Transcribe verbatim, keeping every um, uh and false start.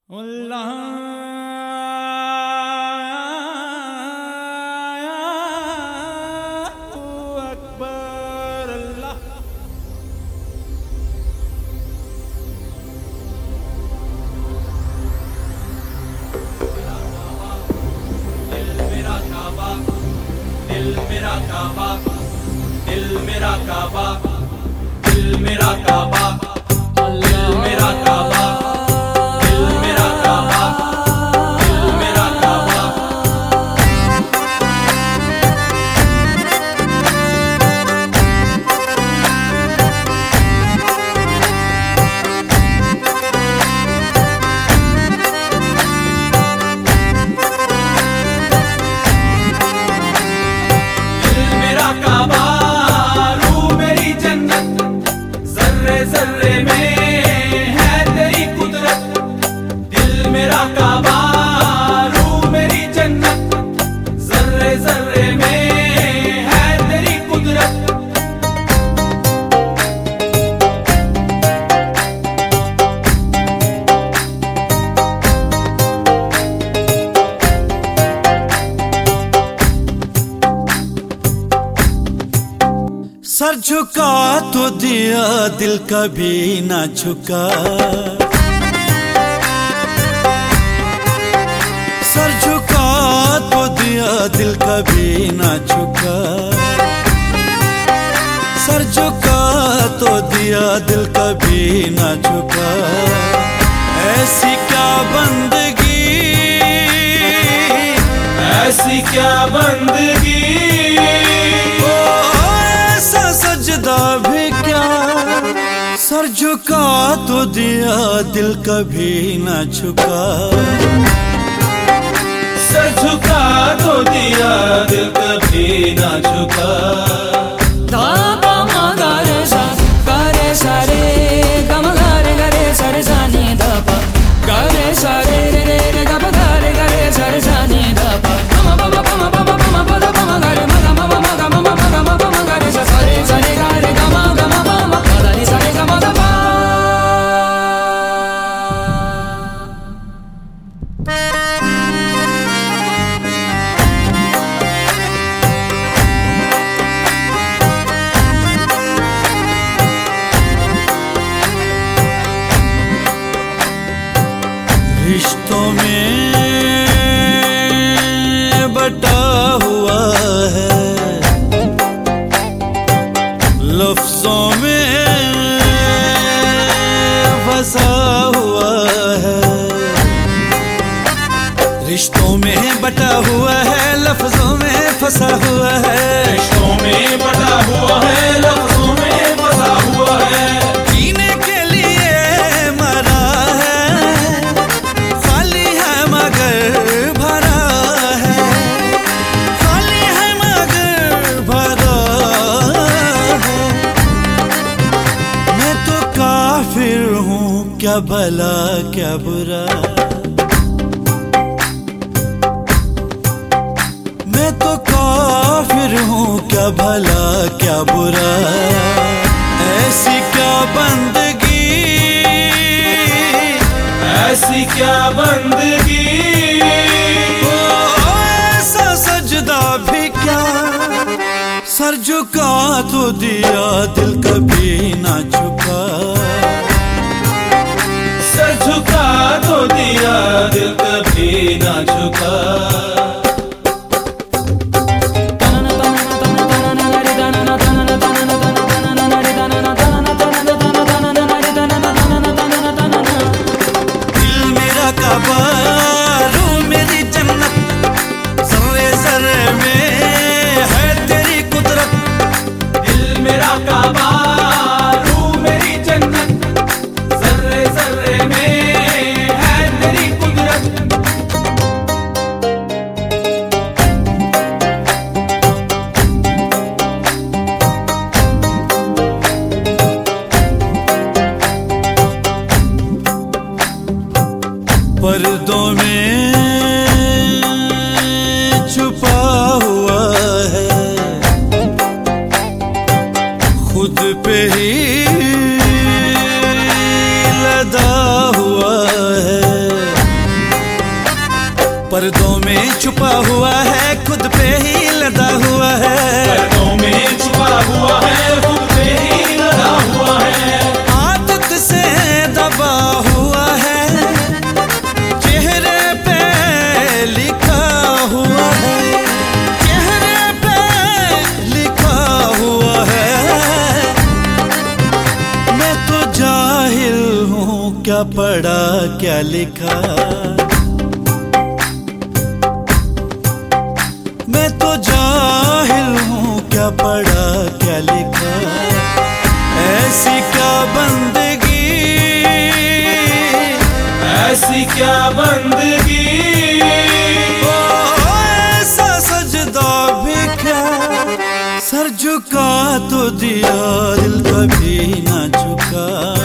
अल्लाह अकबर। अल्लाह दिल मेरा काबा, दिल मेरा काबा, दिल मेरा काबा, दिल मेरा काबा, दिल मेरा काबा, दिल मेरा काबा, दिल मेरा काबा। दिल मेरा काबा, रूह मेरी जन्नत, जर्रे जर्रे में है तेरी कुदरत। दिल मेरा काबा, रूह मेरी जन्नत, जर्रे जर्रे में है तेरी कुदरत। सर झुका तो दिया, दिल कभी ना झुका। सर झुका तो दिया, दिल कभी ना झुका। सर झुका तो दिया, दिल कभी ना झुका। ऐसी क्या बंदगी, ऐसी क्या बंदगी, सजदा भी क्या। सर झुका तो दिया, दिल कभी ना झुका। सर झुका तो दिया, दिल कभी ना झुका। धापा गा रे सा गा रे सा रे गा मा गा रे गा रे सा रे सा नी धापा गा रे सा रे रे रे रे गा मा गा रे गा रे सा रे सा नी धापा मा मा मा मा मा मा मा मा दा मा गा रे मा गा मा मा मा गा मा मा मा गा मा मा गा रे सा सा रे सा रे गा रे गा मा गा मा मा मा गा दा रे सा रे गा मा दा पा। रिश्तों में बटा हुआ है, लफ्जों में फंसा हुआ है। रिश्तों में बटा हुआ है, लफ्जों में फंसा हुआ है। रिश्तों में बटा हुआ है, लफ्जों में फंसा हुआ है। जीने के लिए मरा है, खाली है मगर भरा है। खाली है मगर भरा है। मैं तो काफिर हूँ, क्या भला क्या बुरा। मैं तो काफिर हूँ, क्या भला क्या बुरा। ऐसी क्या बंदगी, ऐसी क्या बंदगी, ओ ऐसा सजदा भी क्या। सर झुका तो दिया, दिल कभी ना झुका। सर झुका तो दिया, दिल कभी ना झुका। दिल मेरा काबा, रूह मेरी जन्नत, जर्रे जर्रे में है तेरी कुदरत। दिल मेरा काबा, रूह मेरी जन्नत, जर्रे जर्रे में है तेरी कुदरत। पर्दों में छुपा हुआ है, खुद पे ही लदा हुआ है। पर्दों में छुपा हुआ है, खुद पे ही लदा हुआ है। पर्दों में छुपा हुआ है, खुद पे ही लदा हुआ है। आदत से दबा हुआ है, चेहरे पे लिखा हुआ है, चेहरे पे लिखा हुआ है। मैं तो जाहिल हूँ, क्या पढ़ा क्या लिखा। मैं तो जाहिल हूँ, क्या पढ़ा क्या लिखा। ऐसी क्या बंदगी, ऐसी क्या बंदगी, ओ ऐसा सजदा भी क्या। सर झुका तो दिया, दिल कभी ना झुका।